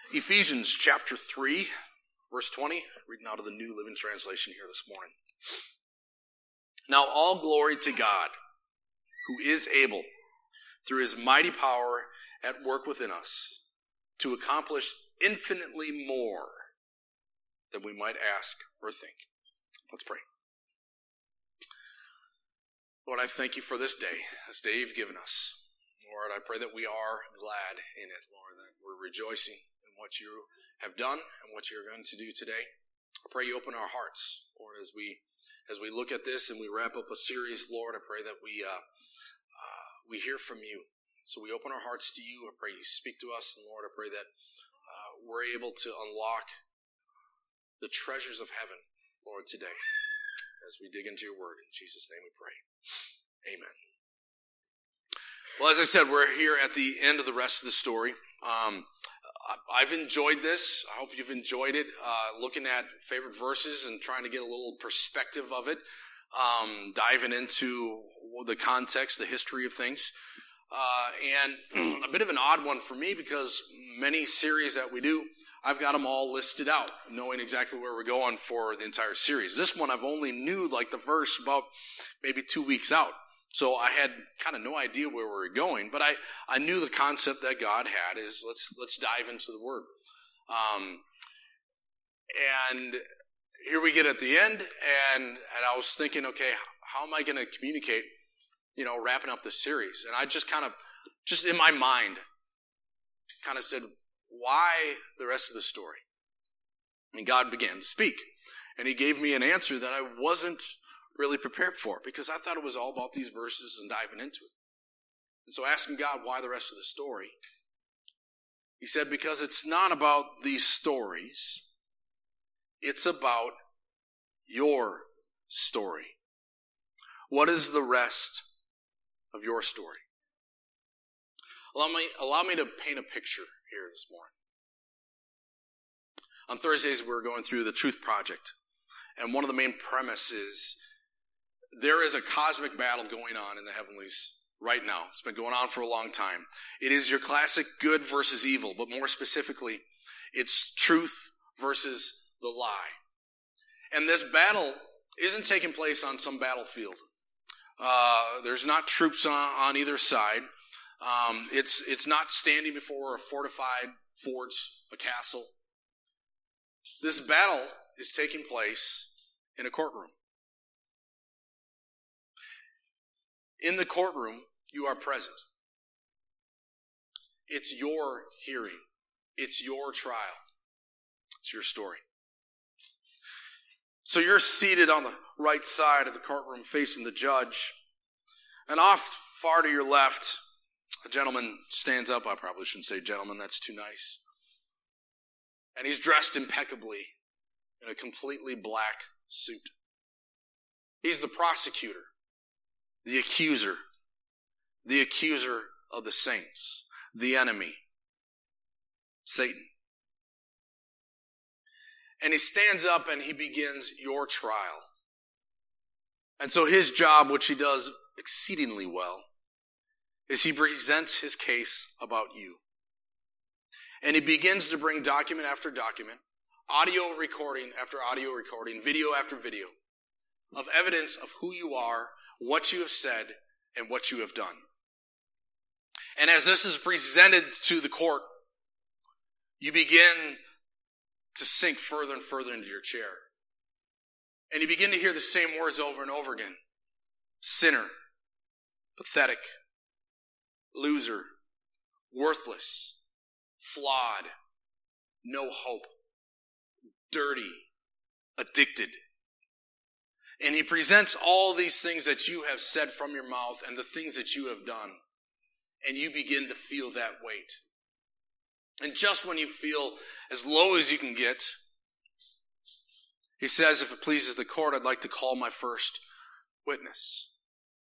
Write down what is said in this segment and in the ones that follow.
Ephesians chapter 3, verse 20, reading out of the New Living Translation here this morning. Now all glory to God, who is able, through his mighty power at work within us, to accomplish infinitely more than we might ask or think. Let's pray. Lord, I thank you for this day you've given us. Lord, I pray that we are glad in it, Lord, that we're rejoicing in what you have done and what you're going to do today. I pray you open our hearts, Lord, as we look at this and we wrap up a series, Lord. I pray that we hear from you. So we open our hearts to you. I pray you speak to us, and Lord, I pray that we're able to unlock the treasures of heaven, Lord, today as we dig into your word. In Jesus' name we pray. Amen. Well, as I said, we're here at the end of the rest of the story. I've enjoyed this. I hope you've enjoyed it, looking at favorite verses and trying to get a little perspective of it, diving into the context, the history of things. And a bit of an odd one for me because many series that we do, I've got them all listed out, knowing exactly where we're going for the entire series. This one I've only knew like the verse about maybe 2 weeks out. So I had kind of no idea where we were going, but I knew the concept that God had is let's dive into the Word. And here we get at the end, and I was thinking, okay, how am I going to communicate, wrapping up this series? And I just in my mind, kind of said, why the rest of the story? And God began to speak, and he gave me an answer that I wasn't really prepared for, because I thought it was all about these verses and diving into it. And so asking God why the rest of the story, he said, because it's not about these stories, it's about your story. What is the rest of your story? Allow me to paint a picture here this morning. On Thursdays, we're going through the Truth Project, and one of the main premises, there is a cosmic battle going on in the heavenlies right now. It's been going on for a long time. It is your classic good versus evil, but more specifically, it's truth versus the lie. And this battle isn't taking place on some battlefield. There's not troops on either side. It's not standing before a fortified forts, a castle. This battle is taking place in a courtroom. In the courtroom, you are present. It's your hearing. It's your trial. It's your story. So you're seated on the right side of the courtroom facing the judge. And off far to your left, a gentleman stands up. I probably shouldn't say gentleman. That's too nice. And he's dressed impeccably in a completely black suit. He's the prosecutor. The accuser of the saints, the enemy, Satan. And he stands up and he begins your trial. And so his job, which he does exceedingly well, is he presents his case about you. And he begins to bring document after document, audio recording after audio recording, video after video, of evidence of who you are, what you have said, and what you have done. And as this is presented to the court, you begin to sink further and further into your chair. And you begin to hear the same words over and over again. Sinner, pathetic, loser, worthless, flawed, no hope, dirty, addicted. And he presents all these things that you have said from your mouth and the things that you have done. And you begin to feel that weight. And just when you feel as low as you can get, he says, if it pleases the court, I'd like to call my first witness.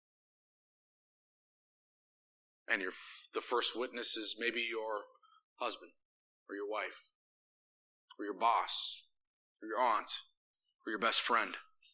And the first witness is maybe your husband or your wife or your boss or your aunt or your best friend.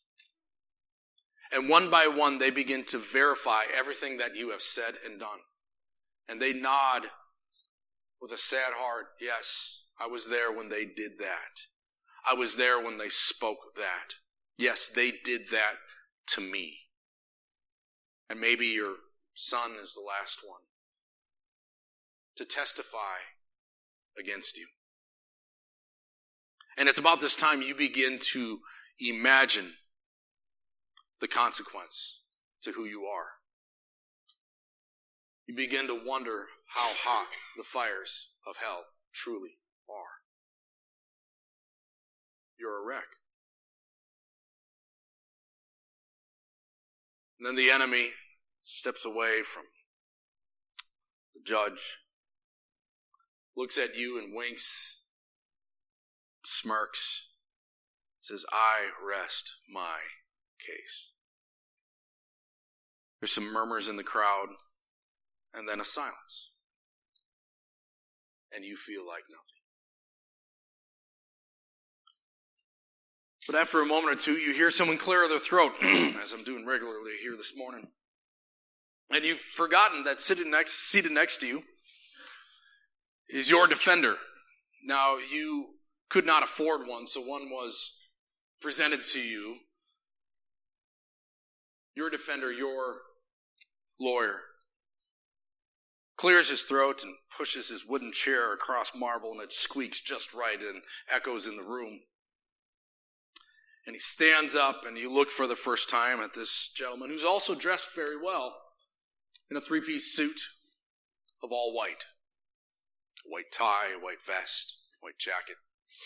And one by one, they begin to verify everything that you have said and done. And they nod with a sad heart, yes, I was there when they did that. I was there when they spoke that. Yes, they did that to me. And maybe your son is the last one to testify against you. And it's about this time you begin to imagine the consequence to who you are. You begin to wonder how hot the fires of hell truly are. You're a wreck. And then the enemy steps away from the judge, looks at you and winks, smirks, says, I rest my case. There's some murmurs in the crowd, and then a silence. And you feel like nothing. But after a moment or two, you hear someone clear their throat, as I'm doing regularly here this morning. And you've forgotten that seated next to you is your defender. Now, you could not afford one, so one was presented to you. Your defender, your lawyer, clears his throat and pushes his wooden chair across marble, and it squeaks just right and echoes in the room. And he stands up, and you look for the first time at this gentleman who's also dressed very well in a three-piece suit of all white. White tie, white vest, white jacket.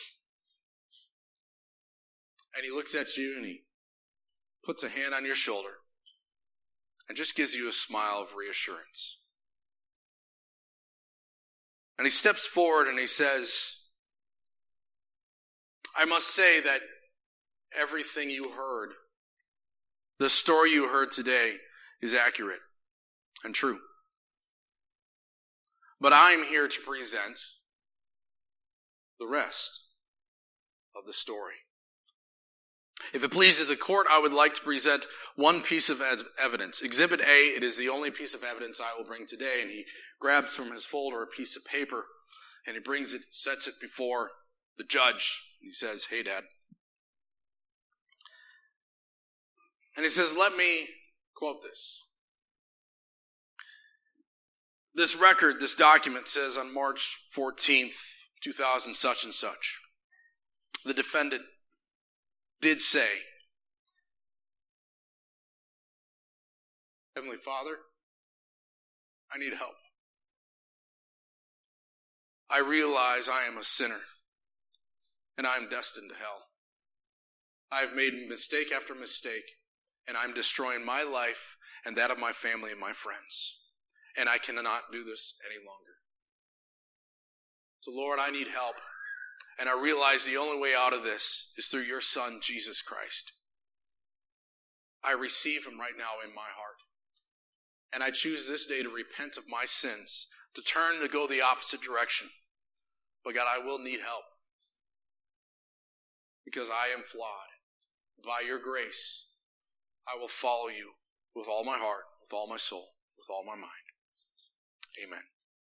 And he looks at you and he puts a hand on your shoulder and just gives you a smile of reassurance. And he steps forward and he says, I must say that everything you heard, the story you heard today, is accurate and true. But I'm here to present the rest of the story. If it pleases the court, I would like to present one piece of evidence. Exhibit A, it is the only piece of evidence I will bring today. And he grabs from his folder a piece of paper and he brings it, sets it before the judge. He says, hey, Dad. And he says, let me quote this. This record, this document says on March 14th, 2000 such and such, the defendant did say, Heavenly Father, I need help. I realize I am a sinner and I am destined to hell. I have made mistake after mistake, and I'm destroying my life and that of my family and my friends. And I cannot do this any longer. So Lord, I need help. And I realize the only way out of this is through your Son, Jesus Christ. I receive him right now in my heart. And I choose this day to repent of my sins, to turn to go the opposite direction. But God, I will need help. Because I am flawed. By your grace, I will follow you with all my heart, with all my soul, with all my mind. Amen.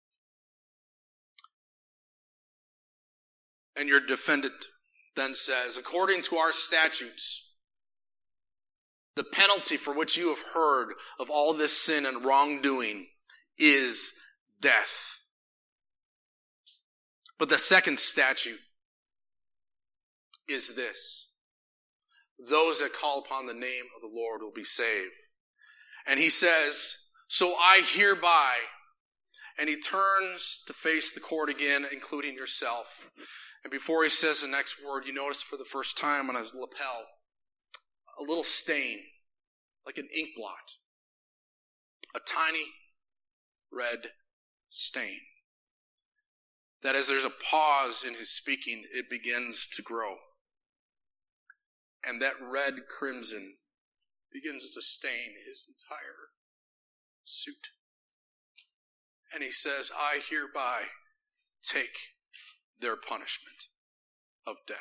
And your defendant then says, according to our statutes, the penalty for which you have heard of all this sin and wrongdoing is death. But the second statute is this: those that call upon the name of the Lord will be saved. And he says, so I hereby, and he turns to face the court again, including yourself. And before he says the next word, you notice for the first time on his lapel, a little stain, like an ink blot. A tiny red stain. That as there's a pause in his speaking, it begins to grow. And that red crimson begins to stain his entire suit. And he says, I hereby take their punishment of death.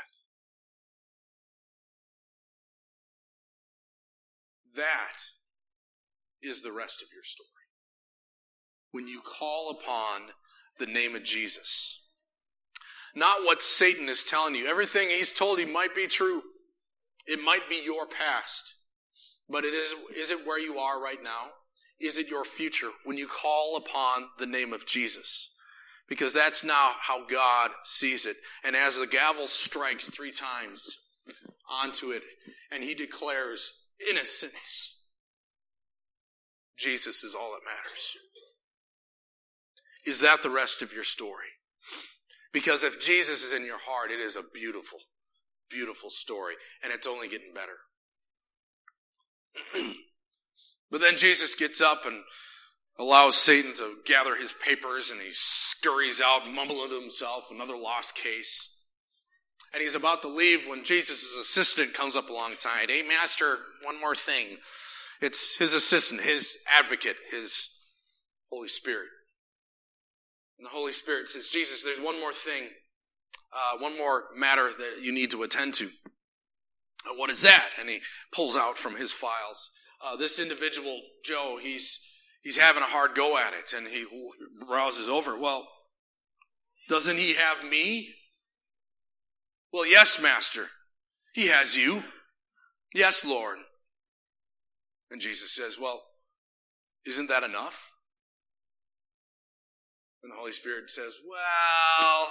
That is the rest of your story. When you call upon the name of Jesus, Not what Satan is telling you. Everything he's told you might be true. It might be your past. But is it where you are right now? Is it your future when you call upon the name of Jesus? Because that's now how God sees it. And as the gavel strikes 3 times onto it, and he declares innocence, Jesus is all that matters. Is that the rest of your story? Because if Jesus is in your heart, it is a beautiful, beautiful story. And it's only getting better. But then Jesus gets up and allows Satan to gather his papers, and he scurries out, mumbling to himself, another lost case. And he's about to leave when Jesus' assistant comes up alongside. Hey, Master, one more thing. It's his assistant, his advocate, his Holy Spirit. And the Holy Spirit says, Jesus, there's one more thing, one more matter that you need to attend to. What is that? And he pulls out from his files. This individual, Joe, he's having a hard go at it, and he rouses over. Well, doesn't he have me? Well, yes, Master. He has you. Yes, Lord. And Jesus says, well, isn't that enough? And the Holy Spirit says, well,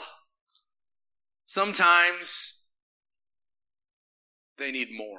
sometimes they need more.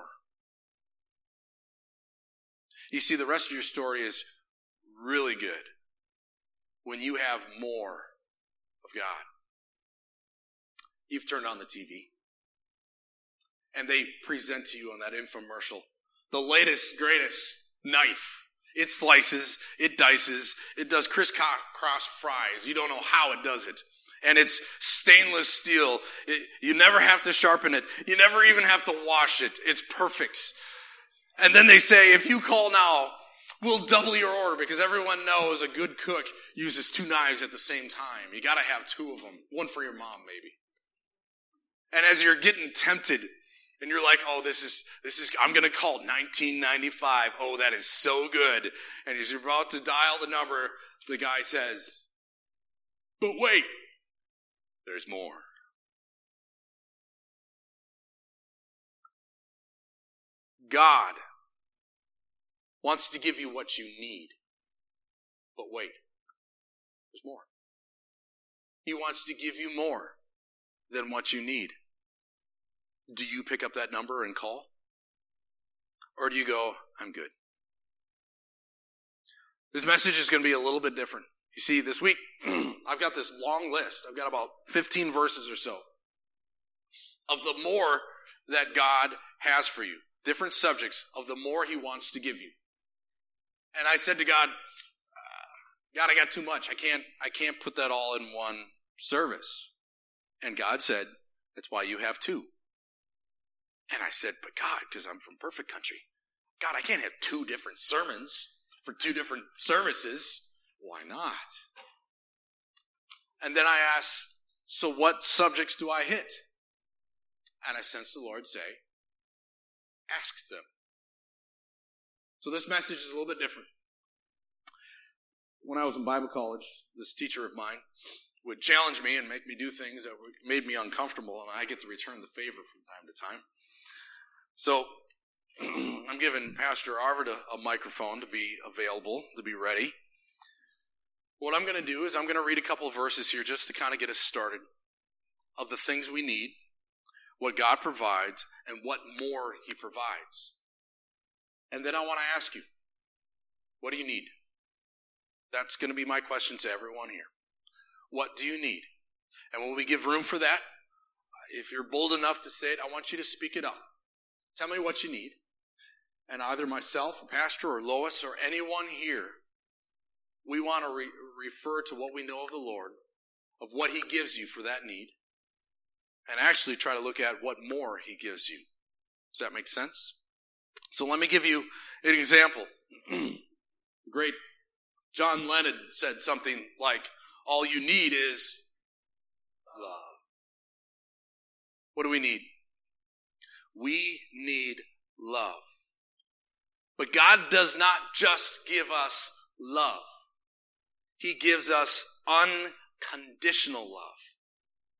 You see, the rest of your story is really good when you have more of God. You've turned on the TV, and they present to you on that infomercial the latest, greatest knife. It slices, it dices, it does crisscross fries. You don't know how it does it. And it's stainless steel. You never have to sharpen it. You never even have to wash it. It's perfect. And then they say, if you call now, we'll double your order, because everyone knows a good cook uses 2 knives at the same time. You got to have 2 of them. One for your mom, maybe. And as you're getting tempted, and you're like, oh, this is, I'm going to call $19.95. Oh, that is so good. And as you're about to dial the number, the guy says, but wait, there's more. God wants to give you what you need. But wait, there's more. He wants to give you more than what you need. Do you pick up that number and call? Or do you go, I'm good? This message is going to be a little bit different. You see, this week, I've got this long list. I've got about 15 verses or so of the more that God has for you. Different subjects of the more he wants to give you. And I said to God, God, I got too much. I can't put that all in one service. And God said, that's why you have 2. And I said, but God, because I'm from Perfect Country, God, I can't have 2 different sermons for 2 different services. Why not? And then I asked, so what subjects do I hit? And I sensed the Lord say, ask them. So this message is a little bit different. When I was in Bible college, this teacher of mine would challenge me and make me do things that made me uncomfortable, and I get to return the favor from time to time. So I'm giving Pastor Arvid a microphone to be available, to be ready. What I'm going to do is I'm going to read a couple of verses here just to kind of get us started of the things we need, what God provides, and what more he provides. And then I want to ask you, what do you need? That's going to be my question to everyone here. What do you need? And when we give room for that, if you're bold enough to say it, I want you to speak it up. Tell me what you need. And either myself, or Pastor, or Lois, or anyone here, we want to refer to what we know of the Lord, of what he gives you for that need, and actually try to look at what more he gives you. Does that make sense? So let me give you an example. The great John Lennon said something like, all you need is love. What do we need? We need love. But God does not just give us love. He gives us unconditional love.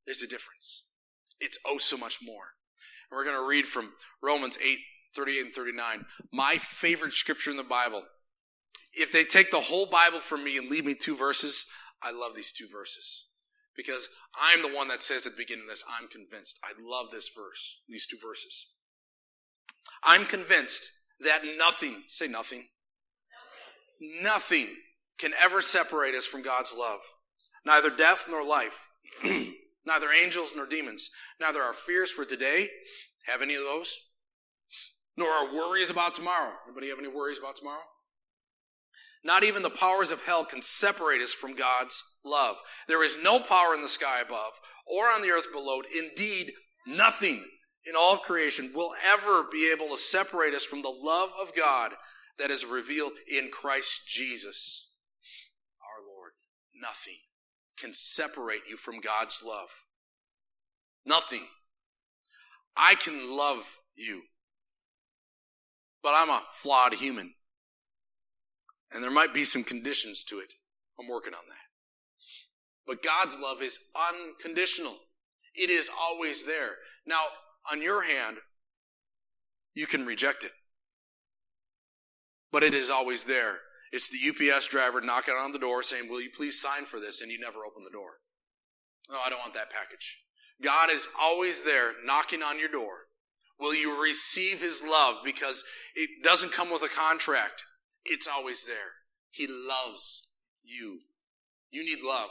There's a difference. It's oh so much more. And we're going to read from Romans 8:38 and 39. My favorite scripture in the Bible. If they take the whole Bible from me and leave me 2 verses, I love these 2 verses. Because I'm the one that says at the beginning of this, I'm convinced. I love this verse, these 2 verses. I'm convinced that nothing, say nothing, nothing can ever separate us from God's love. Neither death nor life, neither angels nor demons, neither our fears for today, have any of those, nor our worries about tomorrow. Anybody have any worries about tomorrow? Not even the powers of hell can separate us from God's love. There is no power in the sky above or on the earth below. Indeed, nothing in all of creation will ever be able to separate us from the love of God that is revealed in Christ Jesus, our Lord. Nothing can separate you from God's love. Nothing. I can love you, but I'm a flawed human. And there might be some conditions to it. I'm working on that. But God's love is unconditional. It is always there. Now, on your hand, you can reject it. But it is always there. It's the UPS driver knocking on the door saying, will you please sign for this? And you never open the door. No, I don't want that package. God is always there knocking on your door. Will you receive his love? Because it doesn't come with a contract. It's always there. He loves you. You need love.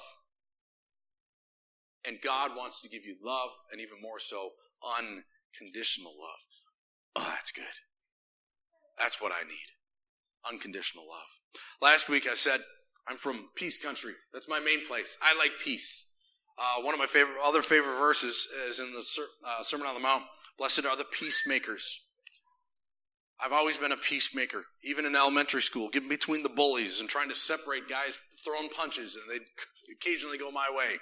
And God wants to give you love, and even more so, unconditional love. Oh, that's good. That's what I need. Unconditional love. Last week I said, I'm from peace country. That's my main place. I like peace. One of my other favorite verses is in the Sermon on the Mount. Blessed are the peacemakers. I've always been a peacemaker, even in elementary school, getting between the bullies and trying to separate guys throwing punches, and they'd occasionally go my way.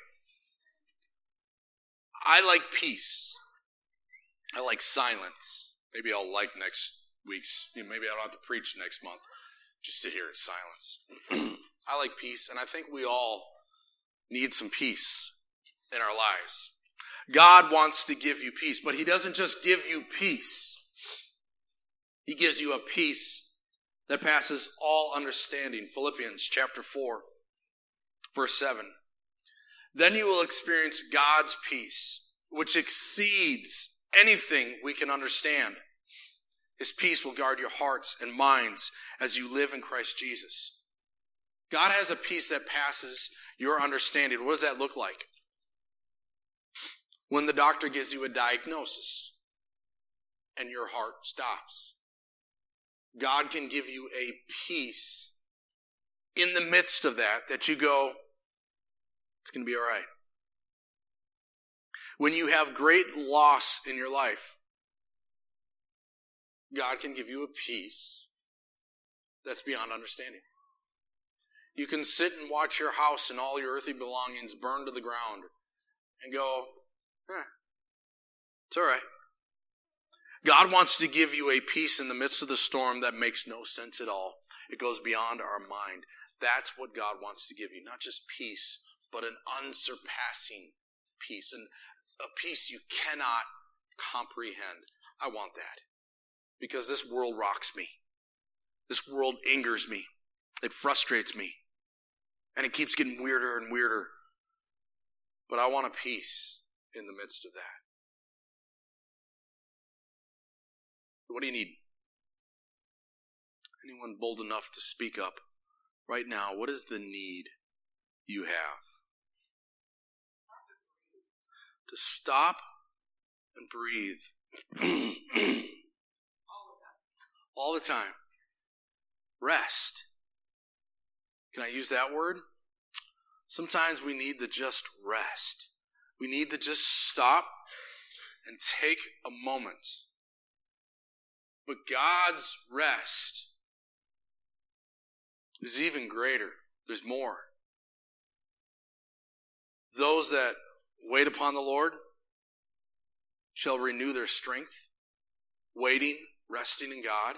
I like peace. I like silence. Maybe I'll like next week's, maybe I don't have to preach next month. Just sit here in silence. I like peace, and I think we all need some peace in our lives. God wants to give you peace, but he doesn't just give you peace. He gives you a peace that passes all understanding. Philippians chapter 4, verse 7. Then you will experience God's peace, which exceeds anything we can understand. His peace will guard your hearts and minds as you live in Christ Jesus. God has a peace that passes your understanding. What does that look like? When the doctor gives you a diagnosis and your heart stops. God can give you a peace in the midst of that you go, it's going to be all right. When you have great loss in your life, God can give you a peace that's beyond understanding. You can sit and watch your house and all your earthly belongings burn to the ground and go, it's all right. God wants to give you a peace in the midst of the storm that makes no sense at all. It goes beyond our mind. That's what God wants to give you. Not just peace, but an unsurpassing peace. And a peace you cannot comprehend. I want that. Because this world rocks me. This world angers me. It frustrates me. And it keeps getting weirder and weirder. But I want a peace in the midst of that. What do you need? Anyone bold enough to speak up right now? What is the need you have? To stop and breathe. All the time. Rest. Can I use that word? Sometimes we need to just rest. We need to just stop and take a moment. But God's rest is even greater. There's more. Those that wait upon the Lord shall renew their strength. Waiting, resting in God.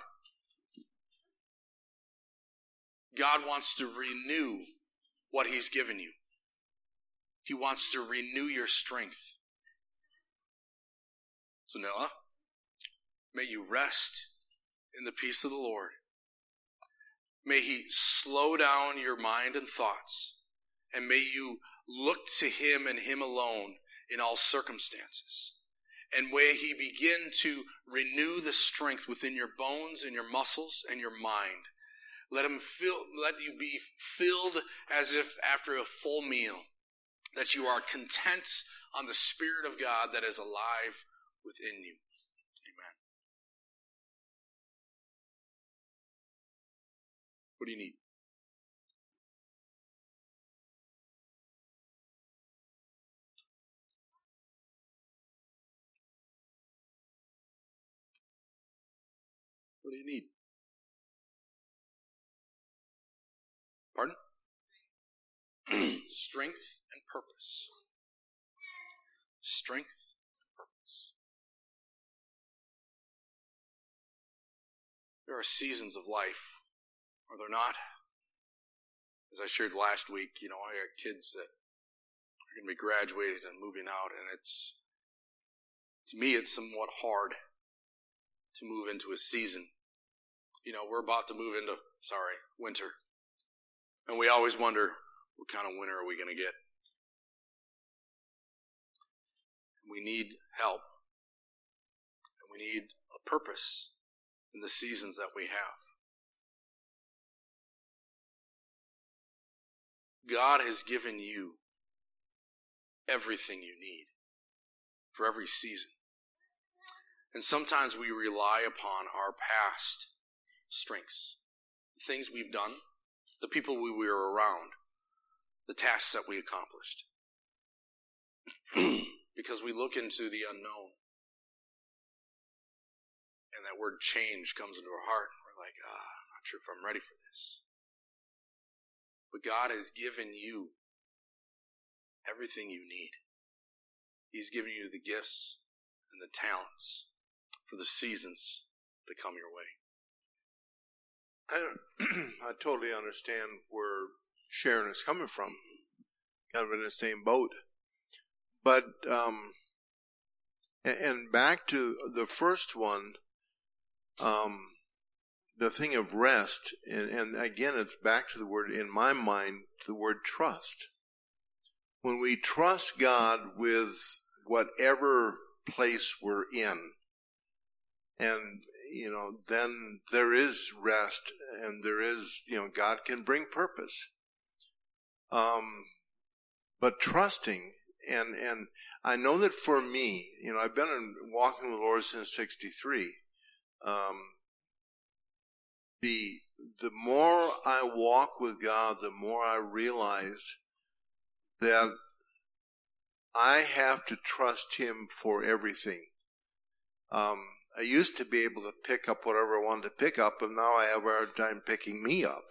God wants to renew what he's given you. He wants to renew your strength. So Noah, may you rest in the peace of the Lord. May He slow down your mind and thoughts, and may you look to Him and Him alone in all circumstances. And may He begin to renew the strength within your bones and your muscles and your mind. Let you be filled as if after a full meal, that you are content on the Spirit of God that is alive within you. Amen. What do you need? What do you need? Pardon? Strength and purpose. Strength and purpose. There are seasons of life, are there not? As I shared last week, I got kids that are going to be graduating and moving out, and to me, it's somewhat hard to move into a season. We're about to move into, winter. And we always wonder, what kind of winter are we going to get? We need help. And we need a purpose in the seasons that we have. God has given you everything you need for every season. And sometimes we rely upon our past strengths, the things we've done, the people we were around, the tasks that we accomplished. Because we look into the unknown, and that word change comes into our heart, and we're like, I'm not sure if I'm ready for this. But God has given you everything you need. He's given you the gifts and the talents for the seasons to come your way. I totally understand where Sharon is coming from. Kind of in the same boat. But, and back to the first one, the thing of rest, and again, it's back to the word, in my mind, to the word trust. When we trust God with whatever place we're in, and, then there is rest, and there is, God can bring purpose. But trusting, and I know that for me, I've been walking with the Lord since 63. The more I walk with God, the more I realize that I have to trust Him for everything. I used to be able to pick up whatever I wanted to pick up, and now I have a hard time picking me up.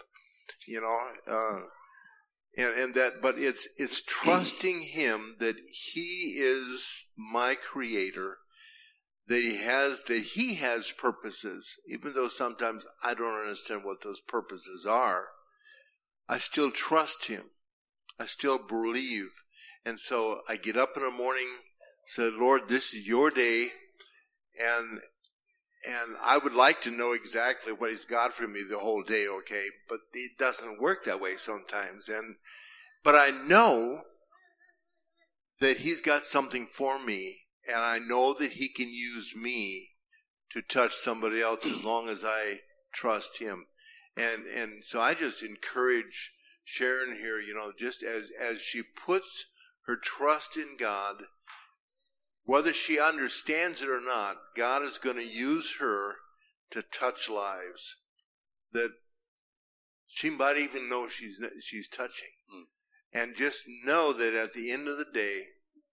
But it's trusting Him that He is my Creator, that He has purposes, even though sometimes I don't understand what those purposes are. I still trust Him. I still believe. And so I get up in the morning, say, Lord, this is your day, and I would like to know exactly what He's got for me the whole day, okay? But it doesn't work that way sometimes. But I know that He's got something for me, and I know that He can use me to touch somebody else as long as I trust Him. And so I just encourage Sharon here, just as she puts her trust in God, whether she understands it or not, God is going to use her to touch lives that she might even know she's touching. And just know that at the end of the day,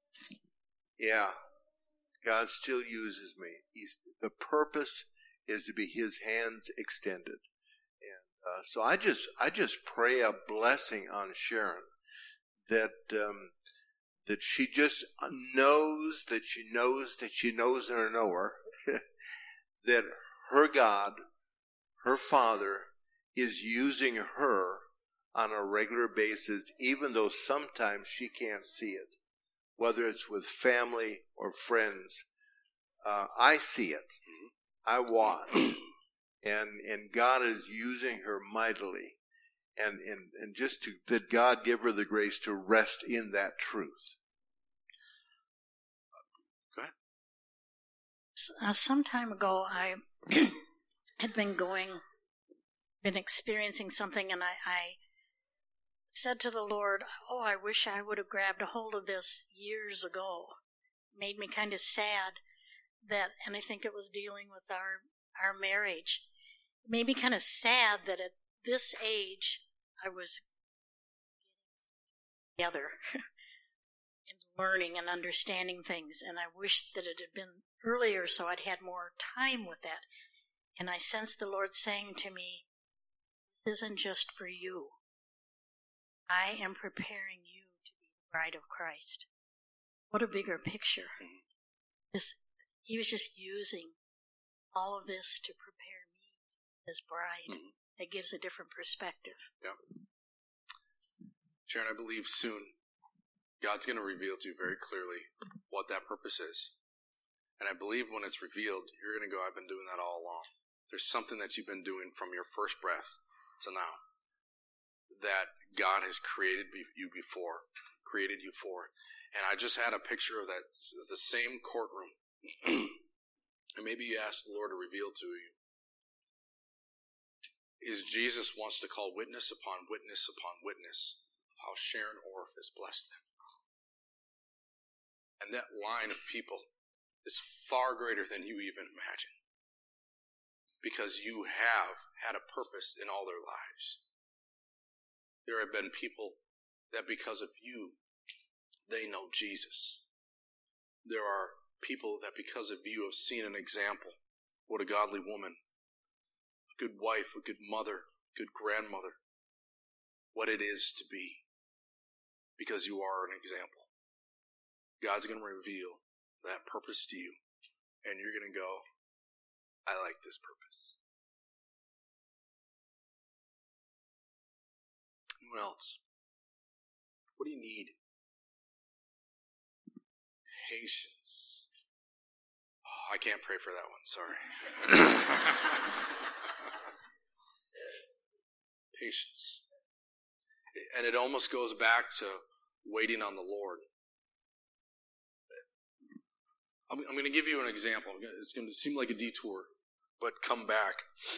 God still uses me. The purpose is to be His hands extended. And so I just pray a blessing on Sharon, that she just knows that she knows that she knows in her knower that her God, her Father, is using her on a regular basis, even though sometimes she can't see it, whether it's with family or friends. I see it. I watch. And God is using her mightily. And just that God give her the grace to rest in that truth. Go ahead. Some time ago, I had been experiencing something, and I said to the Lord, I wish I would have grabbed a hold of this years ago. It made me kind of sad and I think it was dealing with our marriage. It made me kind of sad that at this age, I was together and learning and understanding things, and I wished that it had been earlier so I'd had more time with that. And I sensed the Lord saying to me, this isn't just for you. I am preparing you to be the bride of Christ. What a bigger picture. He was just using all of this to prepare me as bride. It gives a different perspective. Yeah. Sharon, I believe soon God's going to reveal to you very clearly what that purpose is. And I believe when it's revealed, you're going to go, I've been doing that all along. There's something that you've been doing from your first breath to now that God has created you for. And I just had a picture of the same courtroom. And maybe you asked the Lord to reveal to you. Is Jesus wants to call witness upon witness upon witness of how Sharon Orff has blessed them. And that line of people is far greater than you even imagine. Because you have had a purpose in all their lives. There have been people that because of you, they know Jesus. There are people that because of you have seen an example. What a godly woman, a good wife, a good mother, good grandmother. What it is to be. Because you are an example. God's going to reveal that purpose to you. And you're going to go, I like this purpose. What else? What do you need? Patience. Oh, I can't pray for that one, sorry. Patience. And it almost goes back to waiting on the Lord. I'm going to give you an example. It's going to seem like a detour, but come back.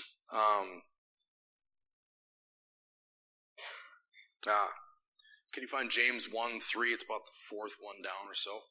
Can you find James 1:3? It's about the fourth one down or so.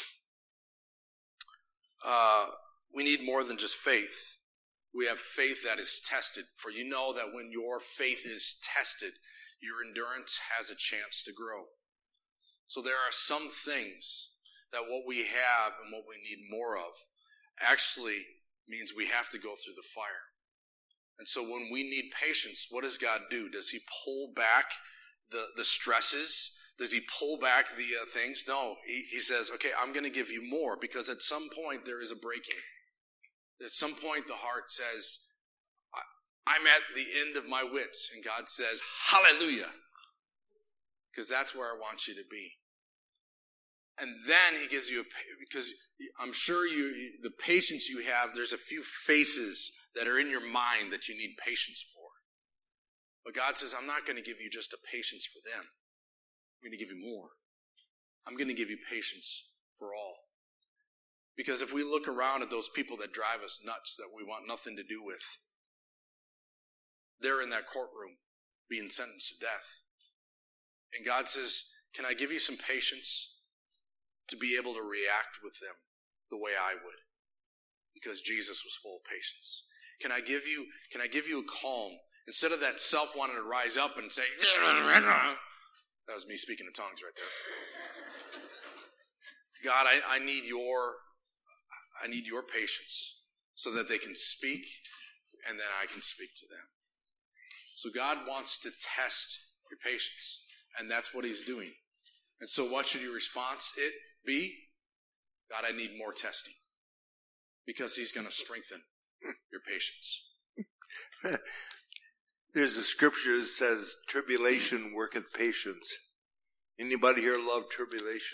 We need more than just faith. We have faith that is tested. For you know that when your faith is tested, your endurance has a chance to grow. So there are some things that what we have and what we need more of actually means we have to go through the fire. And so when we need patience, what does God do? Does he pull back the stresses? Does he pull back the things? No, he says, okay, I'm going to give you more, because at some point there is a breaking. At some point the heart says, I'm at the end of my wits. And God says, hallelujah. Because that's where I want you to be. And then he gives you, because I'm sure the patience you have, there's a few faces that are in your mind that you need patience for. But God says, I'm not going to give you just a patience for them. I'm going to give you more. I'm going to give you patience for all. Because if we look around at those people that drive us nuts, that we want nothing to do with, they're in that courtroom being sentenced to death. And God says, can I give you some patience to be able to react with them the way I would? Because Jesus was full of patience. Can I give you a calm? Instead of that self wanting to rise up and say, that was me speaking in tongues right there. God, I need your patience so that they can speak and then I can speak to them. So God wants to test your patience, and that's what he's doing. And so what should your response be? God, I need more testing, because he's going to strengthen your patience. There's a scripture that says, tribulation worketh patience. Anybody here love tribulation?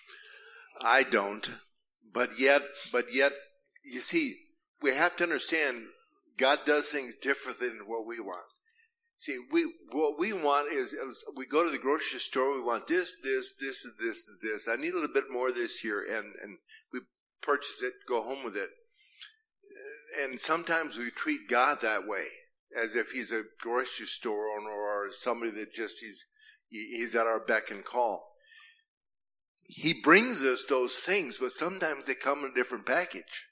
I don't. But yet, you see, we have to understand God does things different than what we want. See, what we want is we go to the grocery store, we want this, and this. I need a little bit more this year, and we purchase it, go home with it. And sometimes we treat God that way, as if he's a grocery store owner or somebody that just he's at our beck and call. He brings us those things, but sometimes they come in a different package.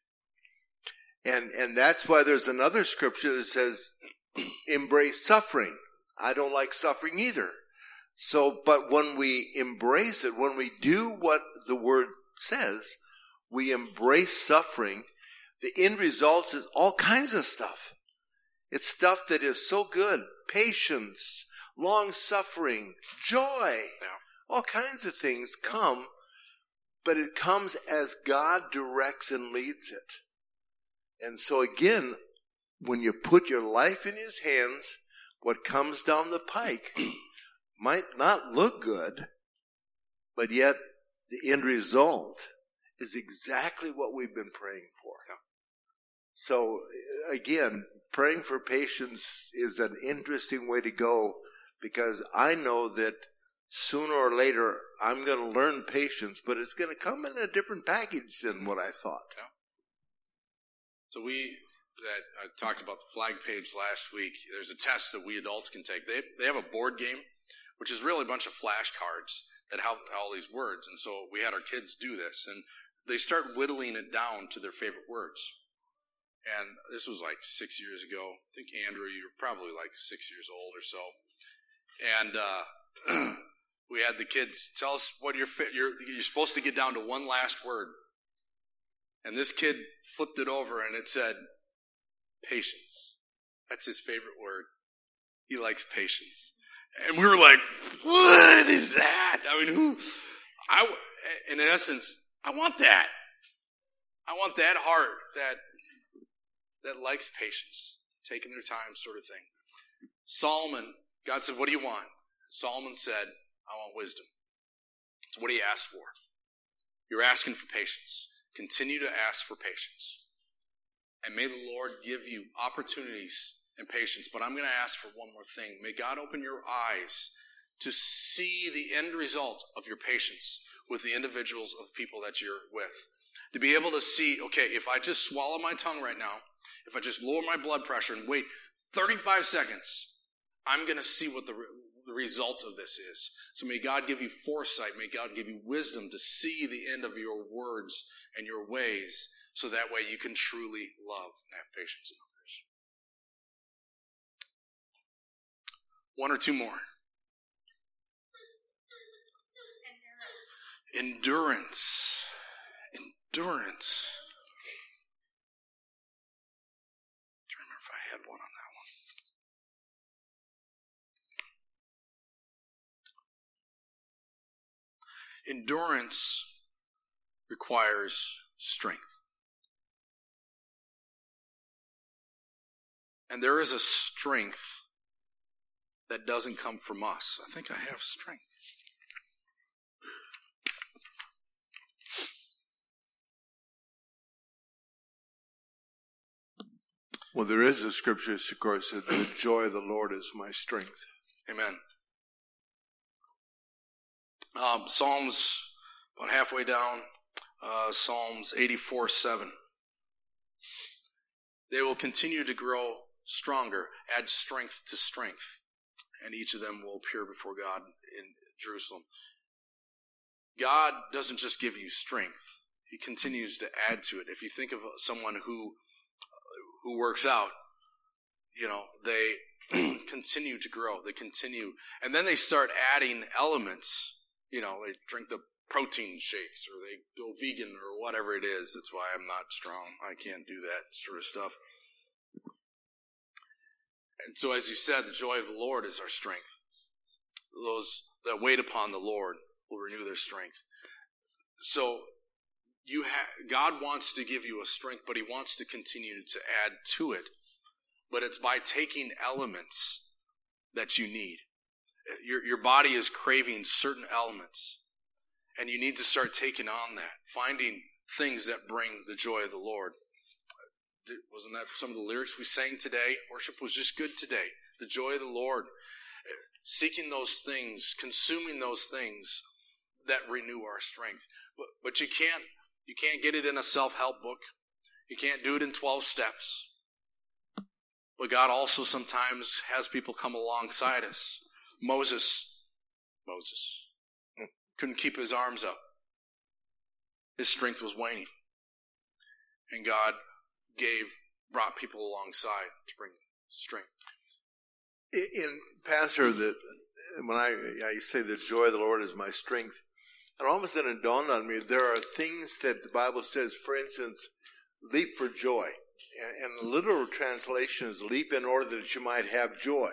And that's why there's another scripture that says, embrace suffering. I don't like suffering either. So, but when we embrace it, when we do what the word says, we embrace suffering, the end result is all kinds of stuff. It's stuff that is so good. Patience, long suffering, joy, all kinds of things come, but it comes as God directs and leads it. And so again, when you put your life in his hands, what comes down the pike might not look good, but yet the end result is exactly what we've been praying for. So again, praying for patience is an interesting way to go, because I know that sooner or later I'm going to learn patience, but it's going to come in a different package than what I thought. Yeah. So I talked about the flag page last week. There's a test that we adults can take. They have a board game, which is really a bunch of flashcards that have all these words. And so we had our kids do this, and they start whittling it down to their favorite words. And this was like 6 years ago. I think, Andrew, you were probably like 6 years old or so. And we had the kids tell us what you're supposed to get down to one last word. And this kid flipped it over and it said, patience. That's his favorite word. He likes patience. And we were like, what is that? I mean, in essence, I want that. I want that heart that likes patience, taking their time sort of thing. Solomon, God said, what do you want? Solomon said, I want wisdom. So what do you ask for? You're asking for patience. Continue to ask for patience. And may the Lord give you opportunities and patience. But I'm going to ask for one more thing. May God open your eyes to see the end result of your patience with the individuals of people that you're with. To be able to see, okay, if I just swallow my tongue right now, if I just lower my blood pressure and wait 35 seconds, I'm going to see what the result of this is. So may God give you foresight. May God give you wisdom to see the end of your words and your ways, so that way you can truly love and have patience in others. One or two more. Endurance. Endurance. I'm trying to remember if I had one on that one. Endurance requires strength. And there is a strength that doesn't come from us. I think I have strength. Well, there is a scripture, of course, that the joy of the Lord is my strength. Amen. Psalms, about halfway down, Psalms 84:7. They will continue to grow stronger, add strength to strength, and each of them will appear before God in Jerusalem. God doesn't just give you strength. He continues to add to it. If you think of someone who works out, they continue to grow. They continue. And then they start adding elements. They drink the protein shakes, or they go vegan, or whatever it is. That's why I'm not strong. I can't do that sort of stuff. And so, as you said, the joy of the Lord is our strength. Those that wait upon the Lord will renew their strength. So, God wants to give you a strength, but he wants to continue to add to it. But it's by taking elements that you need. Your body is craving certain elements, and you need to start taking on that, finding things that bring the joy of the Lord. Wasn't that some of the lyrics we sang today? Worship was just good today. The joy of the Lord. Seeking those things, consuming those things that renew our strength. But you can't get it in a self-help book. You can't do it in 12 steps. But God also sometimes has people come alongside us. Moses couldn't keep his arms up. His strength was waning. And God brought people alongside to bring strength. In Pastor, when I say the joy of the Lord is my strength, and all of a sudden it dawned on me, there are things that the Bible says, for instance, leap for joy. And the literal translation is leap in order that you might have joy.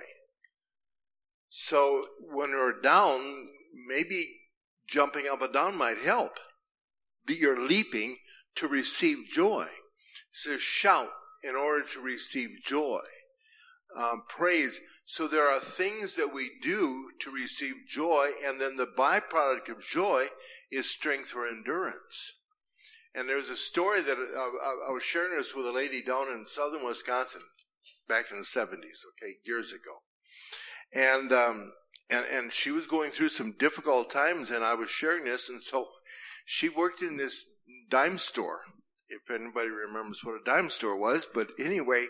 So when we're down, maybe jumping up and down might help. You're leaping to receive joy. It says shout in order to receive joy. Praise. So there are things that we do to receive joy, and then the byproduct of joy is strength or endurance. And there's a story that I was sharing this with a lady down in southern Wisconsin back in the 70s, years ago. And she was going through some difficult times, and I was sharing this, and so she worked in this dime store, if anybody remembers what a dime store was, but anyway,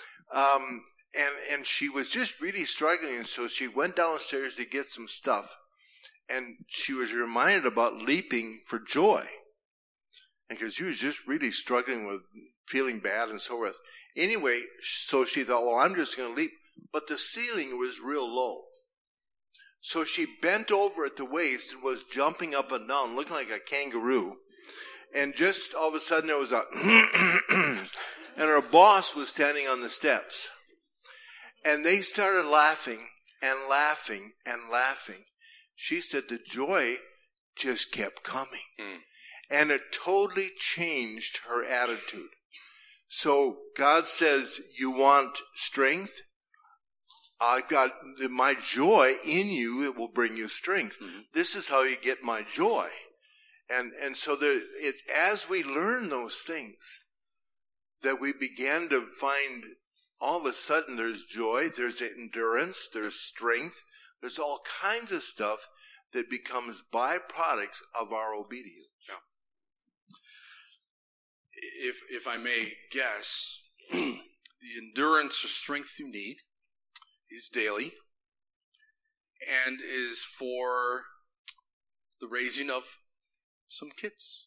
and she was just really struggling, and so she went downstairs to get some stuff, and she was reminded about leaping for joy, because she was just really struggling with feeling bad and so forth. Anyway, so she thought, well, I'm just going to leap, but the ceiling was real low. So she bent over at the waist and was jumping up and down, looking like a kangaroo. And just all of a sudden there was a and her boss was standing on the steps. And they started laughing and laughing and laughing. She said the joy just kept coming. And it totally changed her attitude. So God says, you want strength? I've got my joy in you. It will bring you strength. Mm-hmm. This is how you get my joy. And so it's as we learn those things that we begin to find all of a sudden there's joy, there's endurance, there's strength, there's all kinds of stuff that becomes byproducts of our obedience. Yeah. If I may guess, the endurance or strength you need is daily and is for the raising of some kids.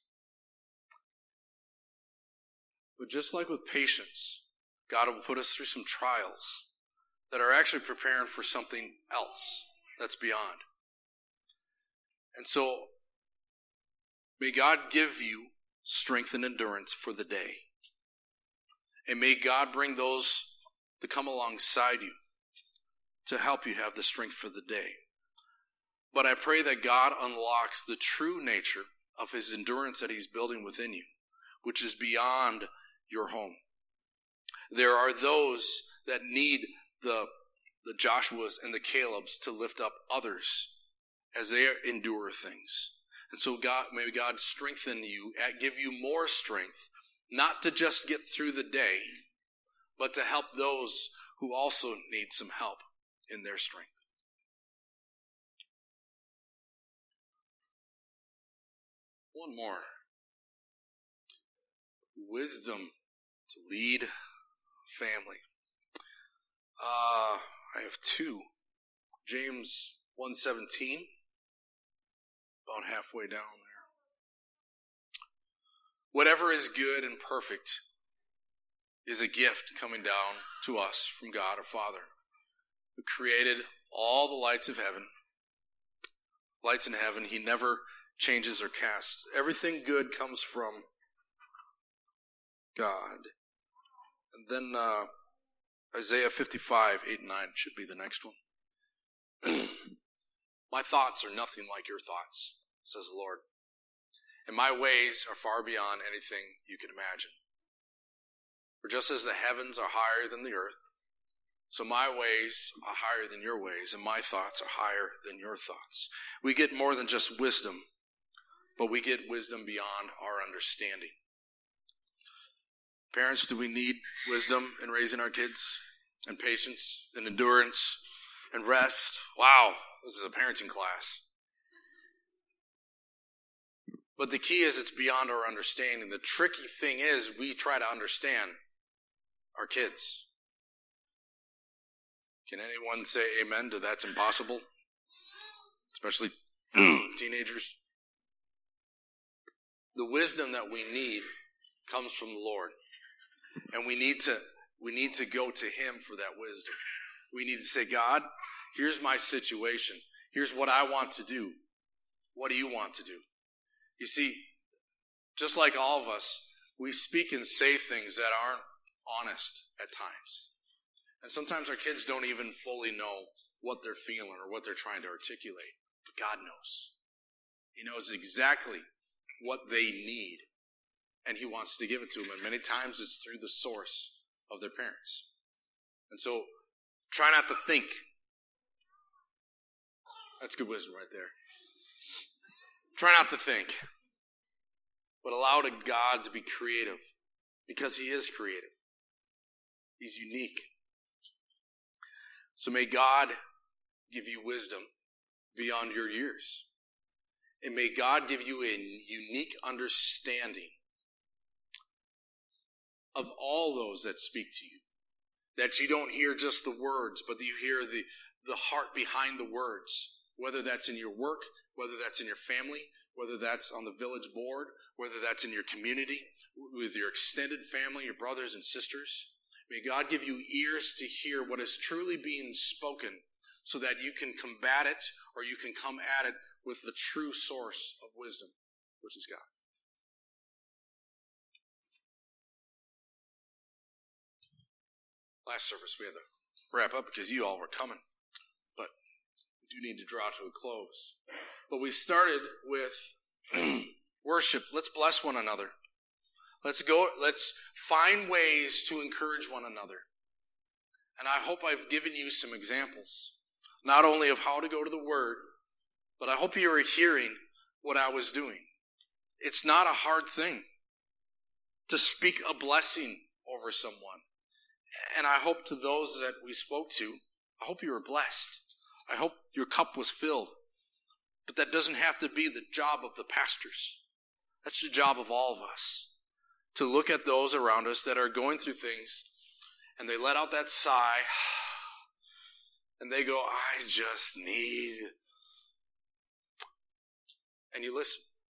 But just like with patience, God will put us through some trials that are actually preparing for something else that's beyond. And so, may God give you strength and endurance for the day. And may God bring those to come alongside you to help you have the strength for the day. But I pray that God unlocks the true nature of his endurance that he's building within you, which is beyond your home. There are those that need the Joshuas and the Calebs to lift up others as they endure things. And so may God strengthen you, give you more strength, not to just get through the day, but to help those who also need some help in their strength. One more. Wisdom to lead family. I have two. James 1:17. About halfway down there. Whatever is good and perfect is a gift coming down to us from God our Father, who created all the lights of heaven. Lights in heaven. He never changes or casts. Everything good comes from God. And then Isaiah 55:8-9 should be the next one. My thoughts are nothing like your thoughts, says the Lord. And my ways are far beyond anything you can imagine. For just as the heavens are higher than the earth, So my ways are higher than your ways, and my thoughts are higher than your thoughts. We get more than just wisdom, but we get wisdom beyond our understanding. Parents, do we need wisdom in raising our kids? And patience, and endurance, and rest? Wow, this is a parenting class. But the key is it's beyond our understanding. The tricky thing is we try to understand our kids. Can anyone say amen to that's impossible? Especially teenagers. The wisdom that we need comes from the Lord. And we need to go to Him for that wisdom. We need to say, God, here's my situation. Here's what I want to do. What do you want to do? You see, just like all of us, we speak and say things that aren't honest at times. And sometimes our kids don't even fully know what they're feeling or what they're trying to articulate. But God knows. He knows exactly what they need. And He wants to give it to them. And many times it's through the source of their parents. And so, try not to think. That's good wisdom right there. Try not to think. But allow God to be creative. Because He is creative. He's unique. So may God give you wisdom beyond your years. And may God give you a unique understanding of all those that speak to you. That you don't hear just the words, but that you hear the heart behind the words. Whether that's in your work, whether that's in your family, whether that's on the village board, whether that's in your community, with your extended family, your brothers and sisters. May God give you ears to hear what is truly being spoken so that you can combat it or you can come at it with the true source of wisdom, which is God. Last service we had to wrap up because you all were coming, but we do need to draw to a close. But we started with worship. Let's bless one another. Let's find ways to encourage one another. And I hope I've given you some examples, not only of how to go to the Word, but I hope you are hearing what I was doing. It's not a hard thing to speak a blessing over someone. And I hope to those that we spoke to, I hope you were blessed. I hope your cup was filled. But that doesn't have to be the job of the pastors. That's the job of all of us. To look at those around us that are going through things and they let out that sigh and they go, I just need. And you listen.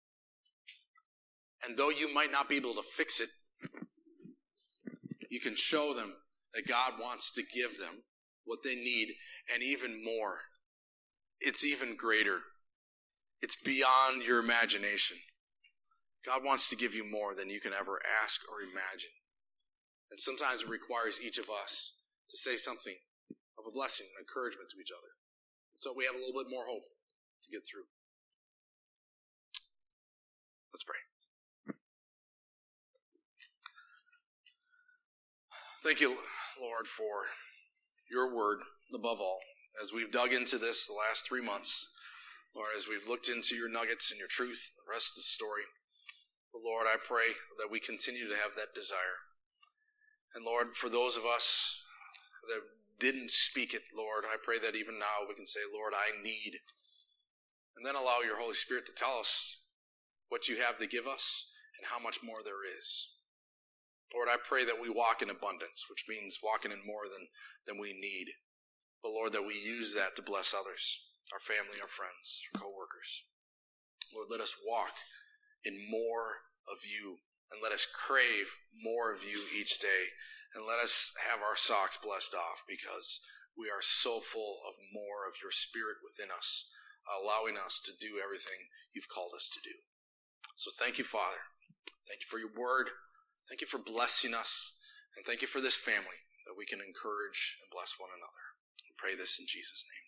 And though you might not be able to fix it, you can show them that God wants to give them what they need and even more. It's even greater. It's beyond your imagination. God wants to give you more than you can ever ask or imagine. And sometimes it requires each of us to say something of a blessing and encouragement to each other. So we have a little bit more hope to get through. Let's pray. Thank you, Lord, for your word above all. As we've dug into this the last 3 months, Lord, as we've looked into your nuggets and your truth, the rest of the story, Lord, I pray that we continue to have that desire. And Lord, for those of us that didn't speak it, Lord, I pray that even now we can say, Lord, I need. And then allow your Holy Spirit to tell us what you have to give us and how much more there is. Lord, I pray that we walk in abundance, which means walking in more than we need. But Lord, that we use that to bless others, our family, our friends, our co-workers. Lord, let us walk in more of you, and let us crave more of you each day, and let us have our socks blessed off, because we are so full of more of your Spirit within us, allowing us to do everything you've called us to do. So thank you, Father. Thank you for your word. Thank you for blessing us, and thank you for this family that we can encourage and bless one another. We pray this in Jesus' name.